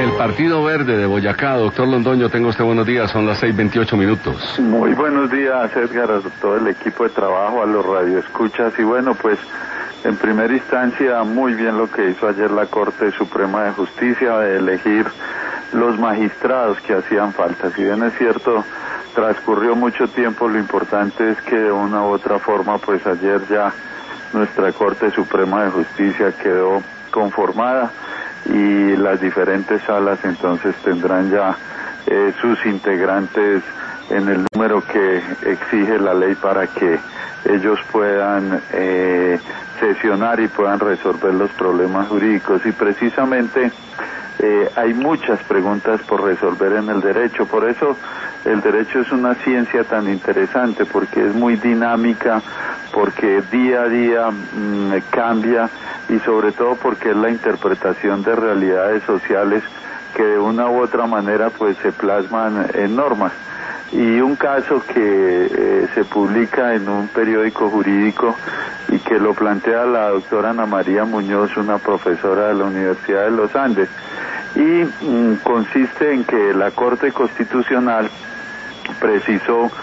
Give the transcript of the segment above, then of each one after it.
El Partido Verde de Boyacá. Doctor Londoño, tengo usted buenos días, son las 6:28. Muy buenos días, Edgar, a todo el equipo de trabajo, a los radioescuchas. Y bueno, pues en primera instancia, muy bien lo que hizo ayer la Corte Suprema de Justicia de elegir los magistrados que hacían falta. Si bien es cierto, transcurrió mucho tiempo, lo importante es que de una u otra forma, pues ayer ya nuestra Corte Suprema de Justicia quedó conformada y las diferentes salas entonces tendrán ya sus integrantes en el número que exige la ley para que ellos puedan sesionar y puedan resolver los problemas jurídicos. Y precisamente hay muchas preguntas por resolver en el derecho, por eso el derecho es una ciencia tan interesante, porque es muy dinámica, porque día a día cambia, y sobre todo porque es la interpretación de realidades sociales que de una u otra manera pues se plasman en normas. Y un caso que se publica en un periódico jurídico y que lo plantea la doctora Ana María Muñoz, una profesora de la Universidad de los Andes, y consiste en que la Corte Constitucional precisó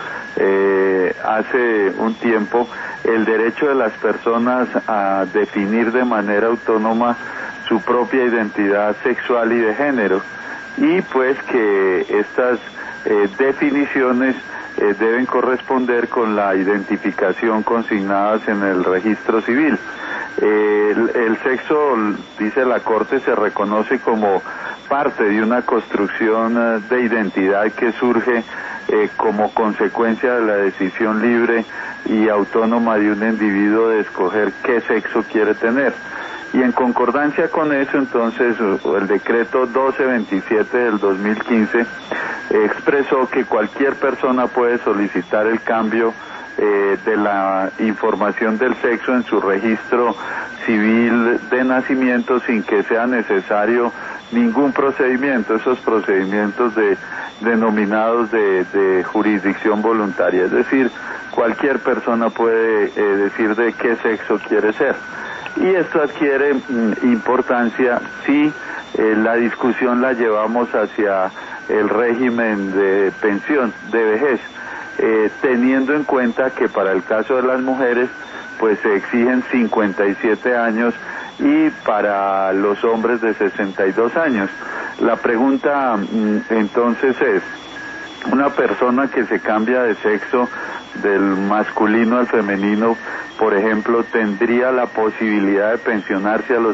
hace un tiempo el derecho de las personas a definir de manera autónoma su propia identidad sexual y de género, y pues que estas definiciones deben corresponder con la identificación consignadas en el registro civil. El sexo, dice la Corte, se reconoce como parte de una construcción de identidad que surge como consecuencia de la decisión libre y autónoma de un individuo de escoger qué sexo quiere tener. Y en concordancia con eso, entonces, el decreto 1227 del 2015 expresó que cualquier persona puede solicitar el cambio de la información del sexo en su registro civil de nacimiento sin que sea necesario ningún procedimiento, esos procedimientos denominados de jurisdicción voluntaria, es decir, cualquier persona puede decir de qué sexo quiere ser. Y esto adquiere importancia si la discusión la llevamos hacia el régimen de pensión de vejez, teniendo en cuenta que para el caso de las mujeres pues se exigen 57 años y para los hombres de 62 años. La pregunta entonces es, una persona que se cambia de sexo del masculino al femenino, por ejemplo, ¿tendría la posibilidad de pensionarse a los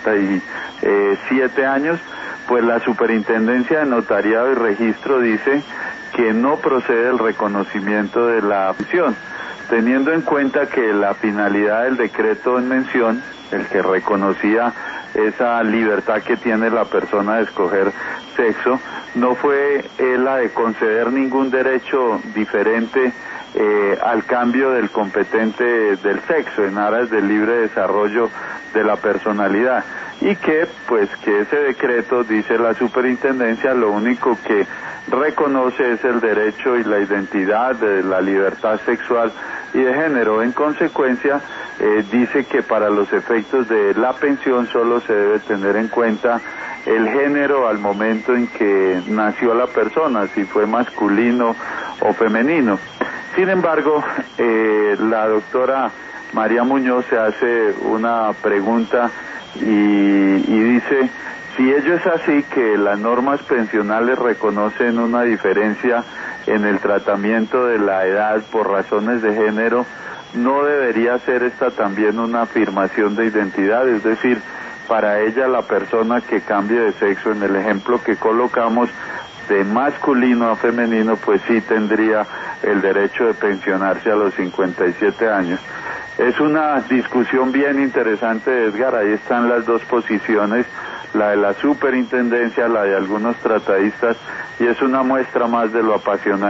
57 años? Pues la Superintendencia de Notariado y Registro dice que no procede el reconocimiento de la pensión, teniendo en cuenta que la finalidad del decreto en mención, el que reconocía esa libertad que tiene la persona de escoger sexo, no fue la de conceder ningún derecho diferente al cambio del competente del sexo en aras del libre desarrollo de la personalidad, y que ese decreto, dice la Superintendencia, lo único que reconoce es el derecho y la identidad de la libertad sexual y de género. En consecuencia, dice que para los efectos de la pensión solo se debe tener en cuenta el género al momento en que nació la persona, si fue masculino o femenino. Sin embargo, la doctora María Muñoz se hace una pregunta y dice, si ello es así, que las normas pensionales reconocen una diferencia en el tratamiento de la edad por razones de género, ¿no debería ser esta también una afirmación de identidad? Es decir, para ella la persona que cambie de sexo, en el ejemplo que colocamos, de masculino a femenino, pues sí tendría el derecho de pensionarse a los 57 años. Es una discusión bien interesante, Edgar, ahí están las dos posiciones, la de la Superintendencia, la de algunos tratadistas, y es una muestra más de lo apasionante